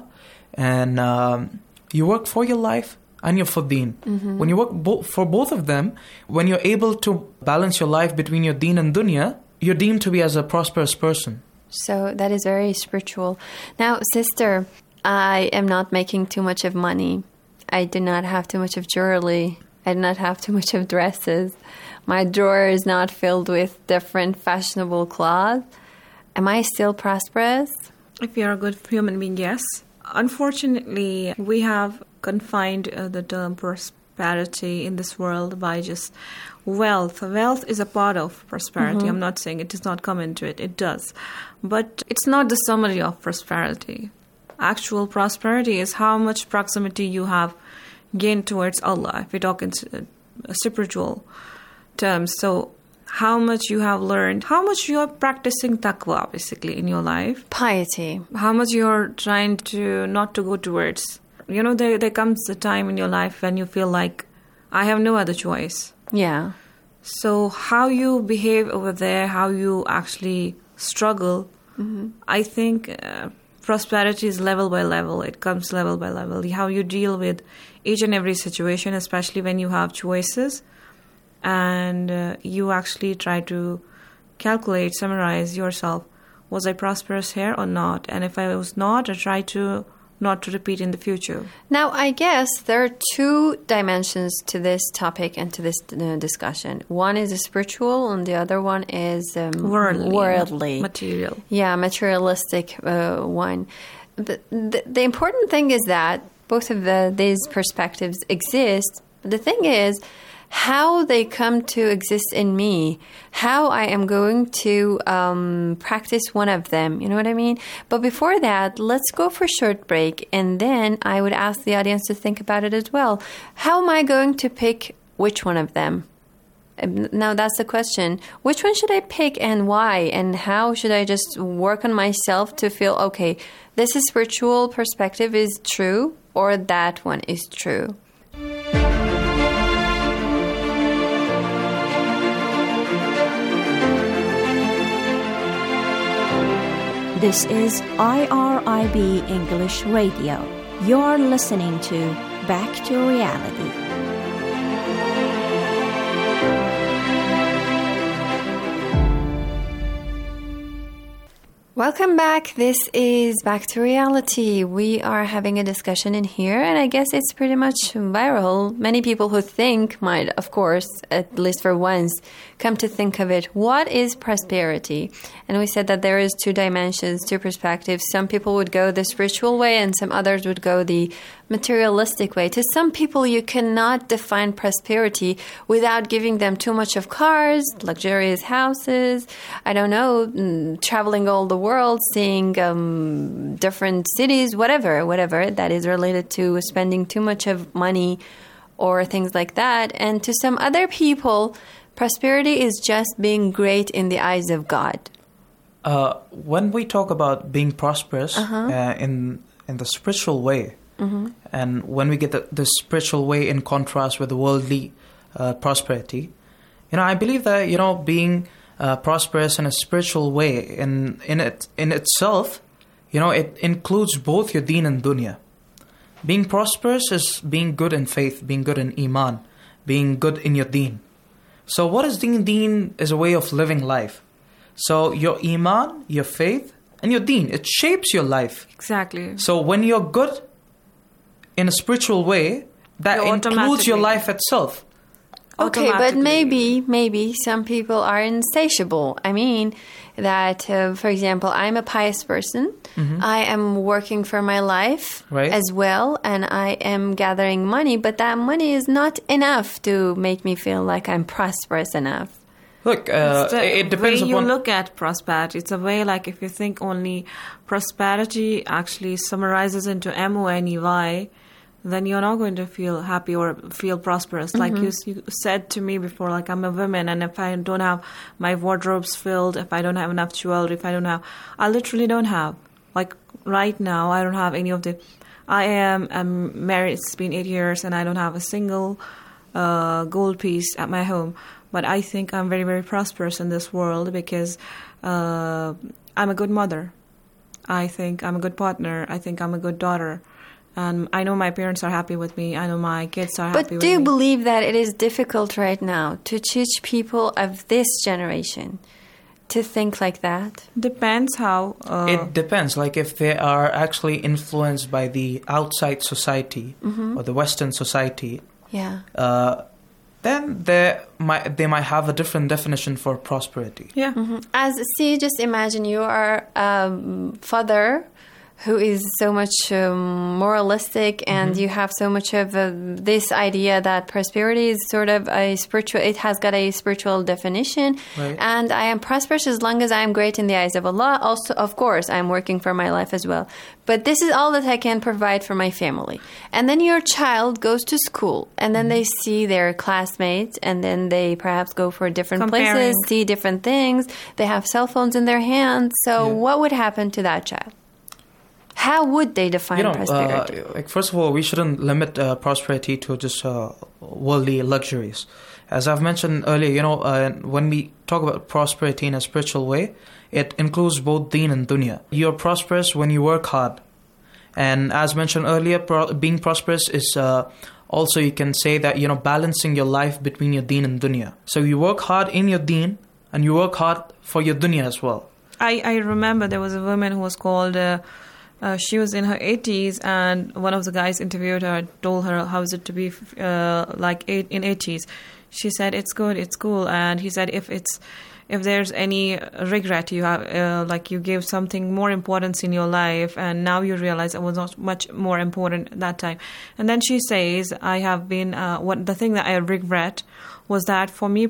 and you work for your life and you're for deen. Mhm. When you work for both of them, when you're able to balance your life between your deen and dunya, you're deemed to be as a prosperous person. So that is very spiritual. Now, sister, I am not making too much of money. I do not have too much of jewelry. I do not have too much of dresses. My drawer is not filled with different fashionable clothes. Am I still prosperous? If you're a good human being, yes. Unfortunately, we have confined the term prosperity in this world by just wealth. Wealth is a part of prosperity. Mhm. I'm not saying it does not come into it. It does. But it's not the summary of prosperity. Actual prosperity is how much proximity you have gained towards Allah, if we talk in spiritual terms. So how much you have learned, how much you are practicing taqwa, basically, in your life. Piety. How much you're trying to not to go towards. You know, there comes a time in your life when you feel like, I have no other choice. Yeah. So how you behave over there, how you actually struggle, Mhm. I think prosperity is level by level. It comes level by level. How you deal with each and every situation, especially when you have choices, and you actually try to calculate, summarize yourself. Was I prosperous here or not? And if I was not, I try to not to repeat in the future. Now, I guess there are two dimensions to this topic and to this discussion. One is spiritual, and the other one is worldly. Material. Yeah, materialistic one. But the important thing is that both of these perspectives exist. The thing is, how they come to exist in me, how I am going to practice one of them. You know what I mean? But before that, let's go for a short break, and then I would ask the audience to think about it as well. How am I going to pick which one of them? Now, that's the question. Which one should I pick and why? And how should I just work on myself to feel, okay, this is spiritual perspective is true, or that one is true? This is IRIB English Radio. You're listening to Back to Reality. Welcome back. This is Back to Reality. We are having a discussion in here, and I guess it's pretty much viral. Many people who think might, of course, at least for once, come to think of it. What is prosperity? And we said that there is two dimensions, two perspectives. Some people would go the spiritual way, and some others would go the materialistic way. To some people, you cannot define prosperity without giving them too much of cars, luxurious houses, I don't know, traveling all the world, seeing different cities, whatever that is related to spending too much of money or things like that. And to some other people, prosperity is just being great in the eyes of God. When we talk about being prosperous in the spiritual way, Mm-hmm. and when we get the spiritual way in contrast with the worldly prosperity, I believe that being prosperous in a spiritual way in itself, it includes both your deen and dunya. Being prosperous is being good in faith, being good in iman, being good in your deen. So what is deen? Deen is a way of living life. So your iman, your faith, and your deen, it shapes your life. Exactly. So when you're good in a spiritual way, that includes your life itself. Okay, but maybe some people are insatiable. I mean, that, for example, I'm a pious person. Mm-hmm. I am working for my life as well, and I am gathering money, but that money is not enough to make me feel like I'm prosperous enough. Look, it depends upon... you look at prosperity. It's a way, like, if you think only prosperity actually summarizes into M-O-N-E-Y, then you're not going to feel happy or feel prosperous. Mm-hmm. Like you said to me before, like, I'm a woman, and if I don't have my wardrobes filled, if I don't have enough jewelry, I literally don't have. Like, right now, I don't have any of the... I'm married, it's been 8 years, and I don't have a single gold piece at my home. But I think I'm very, very prosperous in this world because I'm a good mother. I think I'm a good partner. I think I'm a good daughter. And I know my parents are happy with me. I know my kids are happy with me. But do you believe that it is difficult right now to teach people of this generation to think like that? Depends how... It depends. Like if they are actually influenced by the outside society or the Western society, then they might have a different definition for prosperity. Yeah. Just imagine you are a father who is so much moralistic, and you have so much of this idea that prosperity is sort of a spiritual, it has got a spiritual definition. Right. And I am prosperous as long as I am great in the eyes of Allah. Also, of course, I am working for my life as well. But this is all that I can provide for my family. And then your child goes to school, and then they see their classmates, and then they perhaps go for different places, see different things. They have cell phones in their hands. So what would happen to that child? How would they define prosperity? First of all, we shouldn't limit prosperity to just worldly luxuries. As I've mentioned earlier, when we talk about prosperity in a spiritual way, it includes both deen and dunya. You're prosperous when you work hard. And as mentioned earlier, being prosperous is also, you can say that, balancing your life between your deen and dunya. So you work hard in your deen and you work hard for your dunya as well. I remember there was a woman who was called... she was in her 80s, and one of the guys interviewed her, told her how is it to be in 80s. She said it's good, it's cool. And he said if there's any regret you have, you gave something more importance in your life, and now you realize it was not much more important at that time. And then she says, I have been the thing that I regret was that for me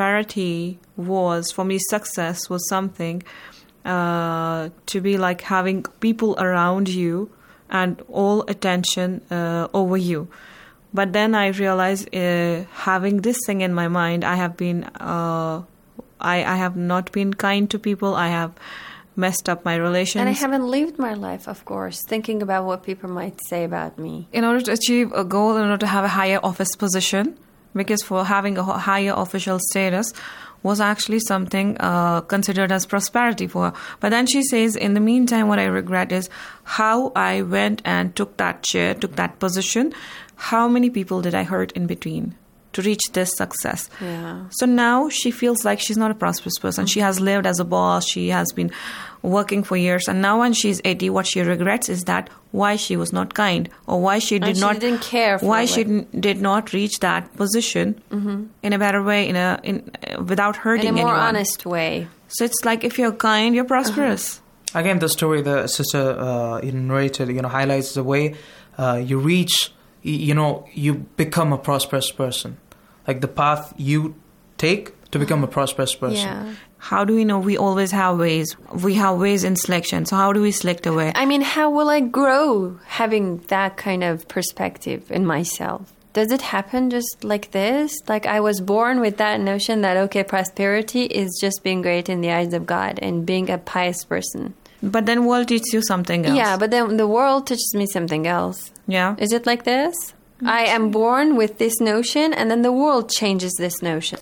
success was something to be like having people around you and all attention over you. But then I realized having this thing in my mind, I have been I have not been kind to people. I have messed up my relations. And I haven't lived my life, of course, thinking about what people might say about me. In order to achieve a goal, in order to have a higher office position, because for having a higher official status was actually something considered as prosperity for her. But then she says, in the meantime, what I regret is how I went and took that chair, took that position. How many people did I hurt in between to reach this success? Yeah. So now she feels like she's not a prosperous person. She has lived as a boss. She has been working for years. And now when she's 80, what she regrets is that why she was not kind, or why she didn't care for why she did not reach that position in a better way, without hurting anyone. In a more honest way. So it's like if you're kind, you're prosperous. Again, the story the sister narrated, highlights the way you reach, you become a prosperous person. Like the path you take to become a prosperous person. Yeah. How do we know? We always have ways. We have ways in selection. So how do we select a way? I mean, how will I grow having that kind of perspective in myself? Does it happen just like this? Like I was born with that notion that, okay, prosperity is just being great in the eyes of God and being a pious person. But then world teaches you something else. Yeah, but then the world teaches me something else. Yeah. Is it like this? I am born with this notion, and then the world changes this notion.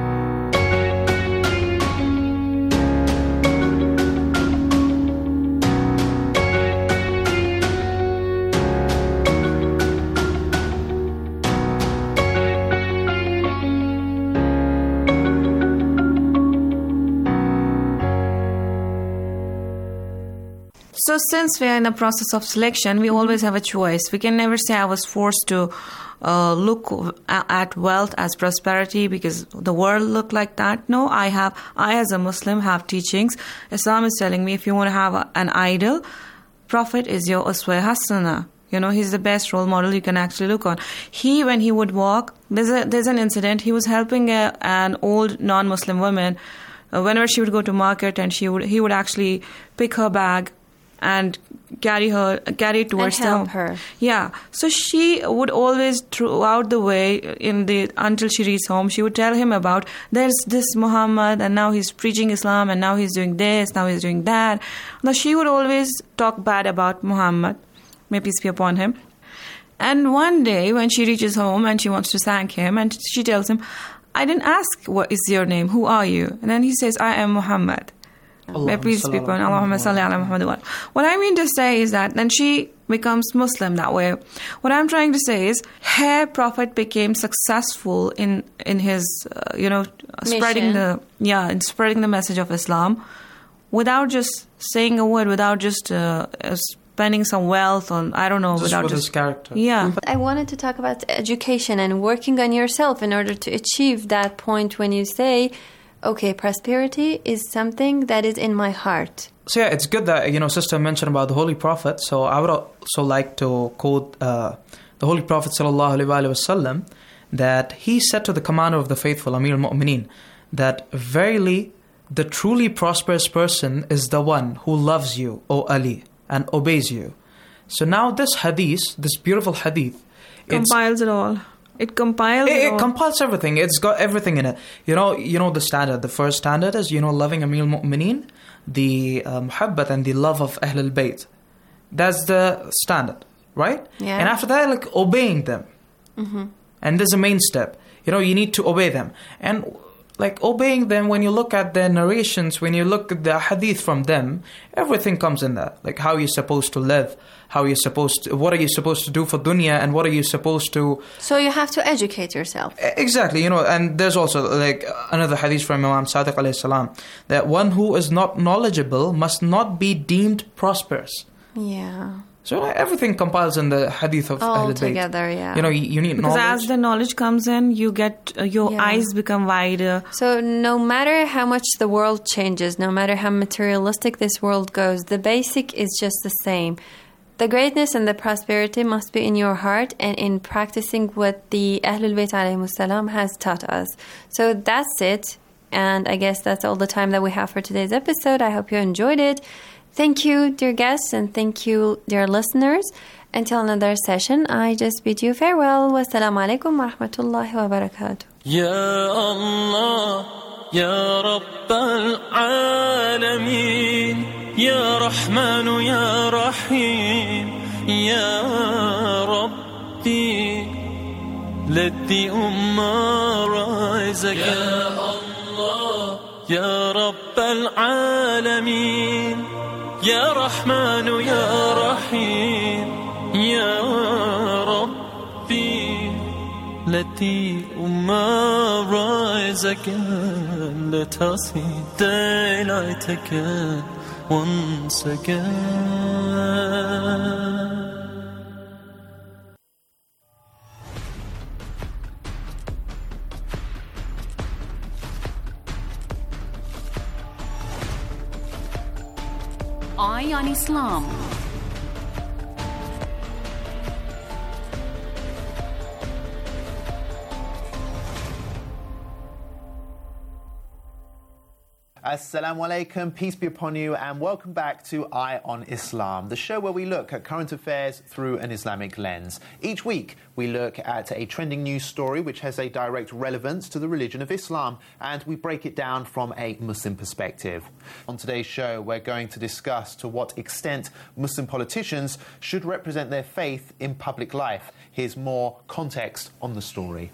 So since we are in a process of selection, we always have a choice. We can never say I was forced to look at wealth as prosperity because the world looked like that. No, I as a Muslim have teachings. Islam is telling me if you want to have an idol, Prophet is your uswa hasana. He's the best role model you can actually look on. When he would walk, there's an incident. He was helping an old non-Muslim woman. Whenever she would go to market, and he would actually pick her bag and carry it towards and help her. Yeah. So she would always, throughout the way, until she reached home, she would tell him about there's this Muhammad, and now he's preaching Islam, and now he's doing this, now he's doing that. Now she would always talk bad about Muhammad, may peace be upon him. And one day when she reaches home and she wants to thank him, and she tells him, I didn't ask what is your name, who are you? And then he says, I am Muhammad. May peace be upon Allahumma salli ala Muhammad wa. What I mean to say is that then she becomes Muslim that way. What I'm trying to say is her prophet became successful in his spreading the message of Islam without just saying a word, without just spending some wealth on, I don't know, just without with just his character. Yeah. I wanted to talk about education and working on yourself in order to achieve that point when you say, okay, prosperity is something that is in my heart. So yeah, it's good that, Sister mentioned about the Holy Prophet. So I would also like to quote the Holy Prophet sallallahu alaihi wasallam, that he said to the commander of the faithful, Amir al-Mu'mineen, that verily the truly prosperous person is the one who loves you, O Ali, and obeys you. So now this hadith, this beautiful hadith, compiles it all. It compiles everything. It's got everything in it. You know the standard. The first standard is, loving Amir al-Mu'mineen, the muhabbat and the love of Ahl al-Bayt. That's the standard, right? Yeah. And after that, like obeying them. Mm-hmm. And there's a main step. You need to obey them. And like obeying them, when you look at their narrations, when you look at the hadith from them, everything comes in there. Like how you're supposed to live, what are you supposed to do for dunya, and what are you supposed to... So you have to educate yourself. Exactly, and there's also like another hadith from Imam Sadiq alayhi salam, that one who is not knowledgeable must not be deemed prosperous. Yeah. So everything compiles in the hadith of all Ahl al-Bayt. Together, yeah. You need because knowledge. As the knowledge comes in, you get your eyes become wider. So no matter how much the world changes, no matter how materialistic this world goes, the basic is just the same. The greatness and the prosperity must be in your heart and in practicing what the Ahlul Bayt alayhimus salam has taught us. So that's it. And I guess that's all the time that we have for today's episode. I hope you enjoyed it. Thank you, dear guests, and thank you, dear listeners. Until another session, I just bid you farewell. Wassalamu alaikum wa rahmatullahi wa barakatuh. Ya Allah, Ya Rabbal Alameen, Ya Rahmanu, Ya Rahim, Ya Rabbi, let the Ummah rise again. Ya Allah, Ya Rabbal Alameen, Ya Rahman, Ya Rahim, Ya Rabbi, let the Ummah rise again. Let us see daylight again, once again. Eye on Islam. Assalamu alaikum, peace be upon you, and welcome back to Eye on Islam, the show where we look at current affairs through an Islamic lens. Each week, we look at a trending news story which has a direct relevance to the religion of Islam, and we break it down from a Muslim perspective. On today's show, we're going to discuss to what extent Muslim politicians should represent their faith in public life. Here's more context on the story.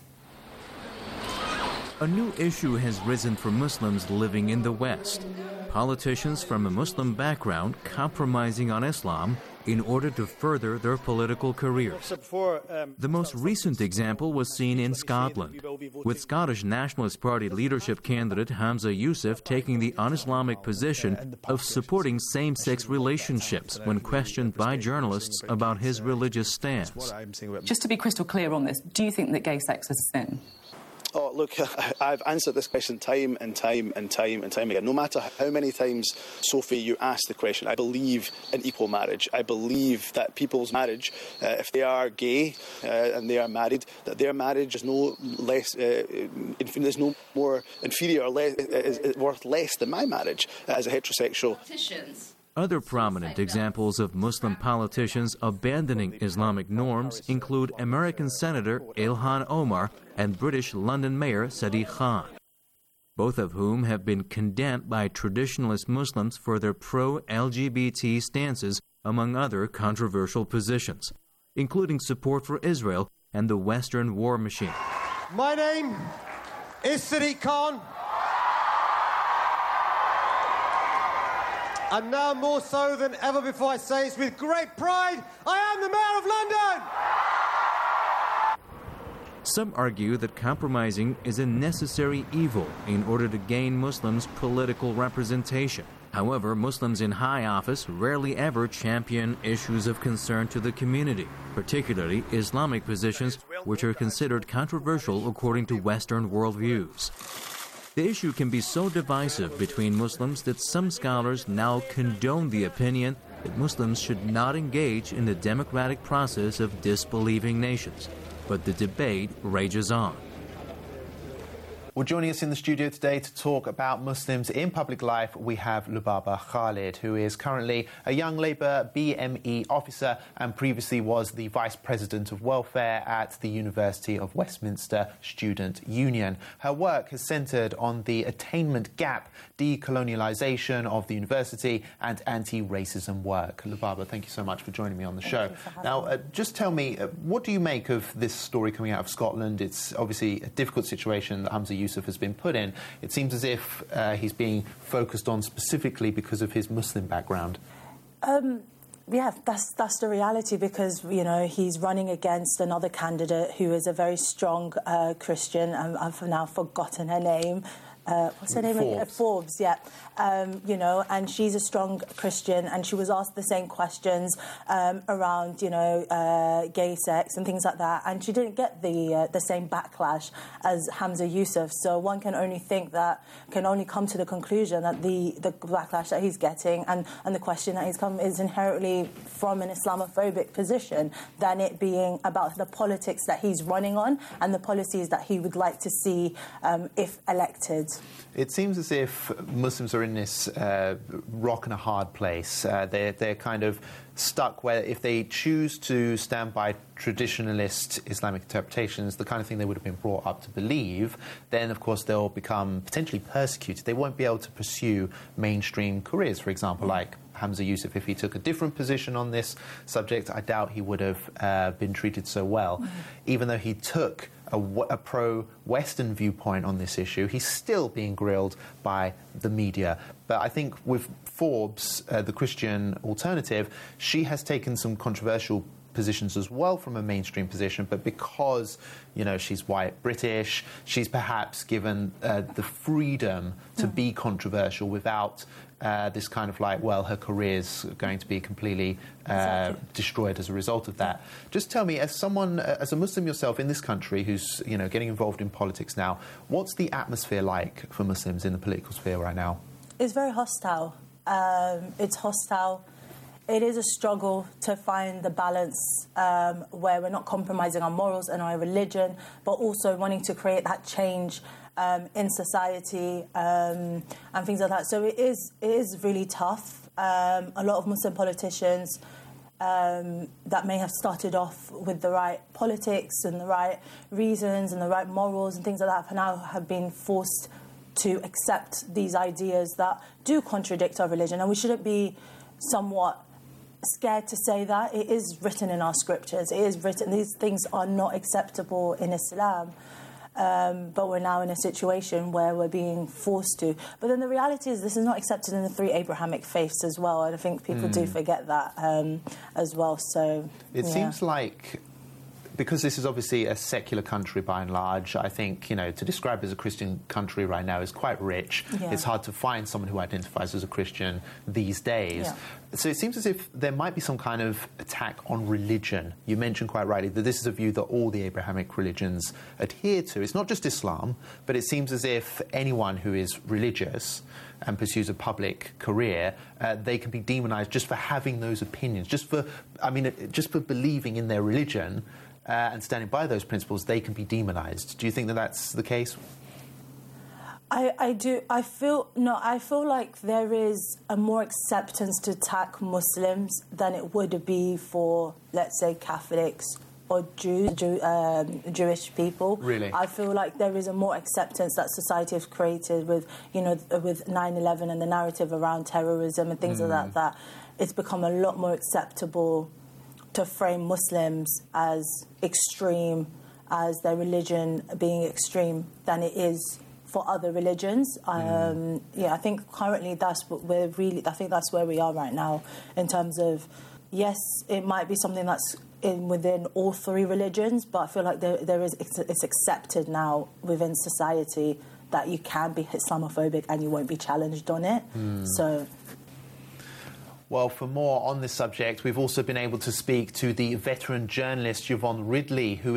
A new issue has risen for Muslims living in the West. Politicians from a Muslim background compromising on Islam in order to further their political careers. The most recent example was seen in Scotland, with Scottish Nationalist Party leadership candidate Hamza Yusuf taking the un-Islamic position of supporting same-sex relationships when questioned by journalists about his religious stance. Just to be crystal clear on this, do you think that gay sex is a sin? Oh, look, I've answered this question time and time again. No matter how many times, Sophie, you ask the question, I believe in equal marriage. I believe that people's marriage, if they are gay and they are married, that their marriage is no less, is no more inferior or less, is worth less than my marriage as a heterosexual. Other prominent examples of Muslim politicians abandoning Islamic norms include American Senator Ilhan Omar and British London Mayor Sadiq Khan, both of whom have been condemned by traditionalist Muslims for their pro-LGBT stances, among other controversial positions, including support for Israel and the Western war machine. My name is Sadiq Khan. And now more so than ever before, I say it's with great pride, I am the Mayor of London! Some argue that compromising is a necessary evil in order to gain Muslims political representation. However, Muslims in high office rarely ever champion issues of concern to the community, particularly Islamic positions which are considered controversial according to Western worldviews. The issue can be so divisive between Muslims that some scholars now condone the opinion that Muslims should not engage in the democratic process of disbelieving nations. But the debate rages on. Well, joining us in the studio today to talk about Muslims in public life, we have Lubaba Khalid, who is currently a Young Labour BME officer and previously was the Vice President of Welfare at the University of Westminster Student Union. Her work has centred on the attainment gap, decolonialisation of the university and anti-racism work. Lubaba, thank you so much for joining me on the show. Now, just tell me, what do you make of this story coming out of Scotland? It's obviously a difficult situation that Hamza Yusuf has been put in. It seems as if he's being focused on specifically because of his Muslim background. Yeah, that's the reality, because, you know, he's running against another candidate who is a very strong Christian, and I've now forgotten her name. What's her name? Forbes, yeah. You know, and she's a strong Christian, and she was asked the same questions around, you know, gay sex and things like that, and she didn't get the same backlash as Hamza Yusuf. So one can only come to the conclusion that the backlash that he's getting and the question that he's come is inherently from an Islamophobic position, than it being about the politics that he's running on and the policies that he would like to see if elected. It seems as if Muslims are in this rock and a hard place. They're kind of stuck where if they choose to stand by traditionalist Islamic interpretations, the kind of thing they would have been brought up to believe, then of course they'll become potentially persecuted. They won't be able to pursue mainstream careers, for example, like Hamza Yusuf. If he took a different position on this subject, I doubt he would have been treated so well. Even though he took a pro-Western viewpoint on this issue, he's still being grilled by the media. But I think with Forbes, the Christian alternative, she has taken some controversial positions as well from a mainstream position, but because, you know, she's white British, she's perhaps given the freedom to be controversial without this kind of like, well, her career's going to be completely destroyed as a result of that. Just tell me, as someone, as a Muslim yourself in this country who's, you know, getting involved in politics now, what's the atmosphere like for Muslims in the political sphere right now? It's very hostile. It's hostile. It is a struggle to find the balance where we're not compromising our morals and our religion, but also wanting to create that change in society and things like that. So it is really tough. A lot of Muslim politicians that may have started off with the right politics and the right reasons and the right morals and things like that, now have been forced to accept these ideas that do contradict our religion. And we shouldn't be somewhat scared to say that. It is written in our scriptures. It is written. These things are not acceptable in Islam. But we're now in a situation where we're being forced to. But then the reality is this is not accepted in the three Abrahamic faiths as well. And I think people do forget that as well. So it seems like, because this is obviously a secular country by and large, I think, you know, to describe it as a Christian country right now is quite rich. Yeah. It's hard to find someone who identifies as a Christian these days. Yeah. So it seems as if there might be some kind of attack on religion. You mentioned quite rightly that this is a view that all the Abrahamic religions adhere to. It's not just Islam, but it seems as if anyone who is religious and pursues a public career, they can be demonized just for having those opinions, just for believing in their religion. And standing by those principles, they can be demonized. Do you think that that's the case? I do. I feel like there is a more acceptance to attack Muslims than it would be for, let's say, Catholics or Jewish people. Really? I feel like there is a more acceptance that society has created with 9/11 and the narrative around terrorism and things like that, that it's become a lot more acceptable to frame Muslims as extreme, as their religion being extreme, than it is for other religions. I think currently that's what I think that's where we are right now in terms of, yes, it might be something that's within all three religions, but I feel like it's accepted now within society that you can be Islamophobic and you won't be challenged on it. So. Well, for more on this subject, we've also been able to speak to the veteran journalist Yvonne Ridley, who